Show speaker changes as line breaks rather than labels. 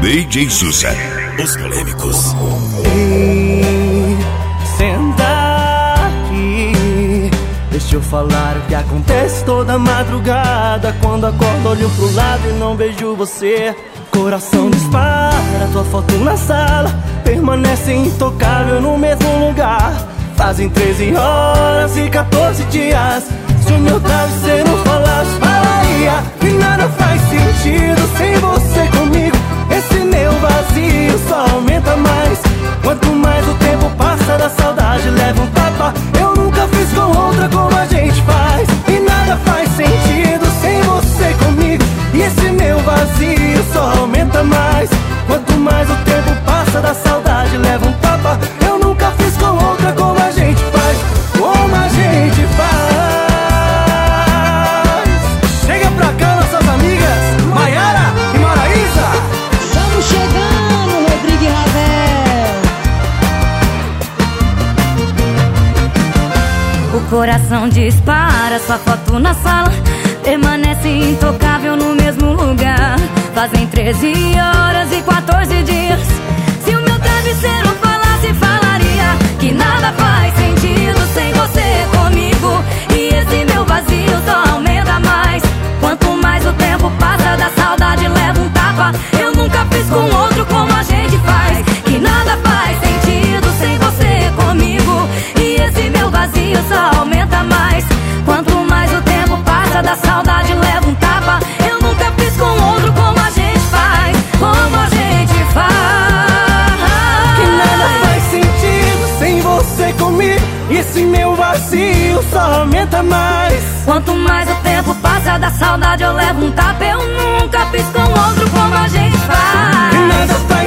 DJ Souza, os polêmicos.
Ei, senta aqui, deixa eu falar o que acontece toda madrugada. Quando acordo, olho pro lado e não vejo você. Coração dispara, tua foto na sala permanece intocável no mesmo lugar. Fazem 13 horas e 14 dias. Se o meu travesseiro falasse, falaria que nada faz sentido sem você comigo. Esse meu vazio só aumenta mais. Quanto mais o tempo passa, da saudade leva um tapa. Eu nunca fiz com outra como a gente faz. E nada faz sentido sem você comigo. E esse meu vazio só aumenta mais. Quanto mais o tempo passa, da saudade leva um tapa. Eu nunca fiz com outra como a gente faz. Como a gente faz. Chega pra cá, nossas amigas Maiara e Maraísa.
Estamos chegando, Rodrigo e Ravel.
O coração dispara, sua foto na sala permanece intocável no mesmo lugar. Fazem 13 horas e 14 dias. Se o meu travesseiro falasse, falaria que nada faz sentido sem você comigo. E esse meu vazio só aumenta mais. Quanto mais o tempo passa, da saudade leva um tapa. Eu nunca fiz com outro como a gente faz. Que nada faz sentido sem você comigo. E esse meu vazio só aumenta mais. Quanto mais o tempo passa, da saudade leva um tapa. Eu nunca fiz com outro como a gente faz. Como a gente faz.
Que nada faz sentido sem você comigo. E esse meu vazio só aumenta mais.
Quanto mais o tempo passa, da saudade eu levo um tapa. Eu nunca fiz com outro como a gente faz.
Que nada faz